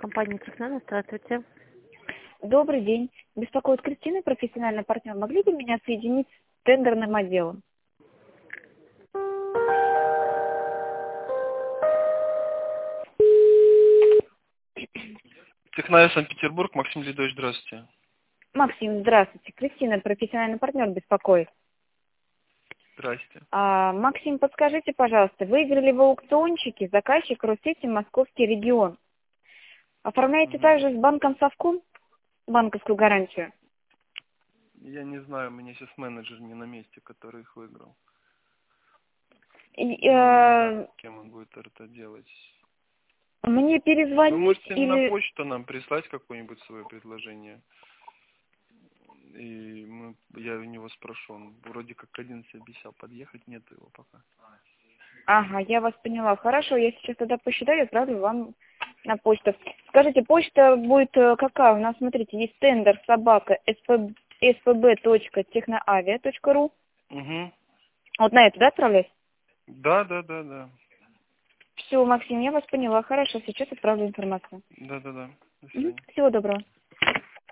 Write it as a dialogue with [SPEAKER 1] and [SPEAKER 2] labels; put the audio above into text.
[SPEAKER 1] Компания Технана, здравствуйте.
[SPEAKER 2] Добрый день. Беспокоит Кристина, профессиональный партнер. Могли бы меня соединить с тендерным отделом?
[SPEAKER 3] Техная Санкт-Петербург, Максим Лидович, здравствуйте.
[SPEAKER 2] Максим, здравствуйте. Кристина, профессиональный партнер, беспокоит.
[SPEAKER 3] Здрасте.
[SPEAKER 2] Максим, подскажите, пожалуйста, выиграли в аукциончике заказчик Россети Московский регион. Оформляете также с банком Совком банковскую гарантию?
[SPEAKER 3] Я не знаю, у меня сейчас менеджер не на месте, который их выиграл.
[SPEAKER 2] И,
[SPEAKER 3] Не знаю, кем он будет это делать.
[SPEAKER 2] Мне перезвонить
[SPEAKER 3] Вы можете
[SPEAKER 2] или...
[SPEAKER 3] на почту нам прислать какое-нибудь свое предложение. И я у него спрошу. Он вроде как 11 обещал подъехать, нет его пока.
[SPEAKER 2] Ага, я вас поняла. Хорошо, я сейчас тогда посчитаю и отправлю вам на почту. Скажите, почта будет какая? У нас, смотрите, есть тендер собака spb.техноавиа.ру.
[SPEAKER 3] Угу.
[SPEAKER 2] Вот на это, да, отправлять?
[SPEAKER 3] Да.
[SPEAKER 2] Все, Максим, я вас поняла. Хорошо, сейчас отправлю информацию.
[SPEAKER 3] Да. До свидания.
[SPEAKER 2] Всего доброго.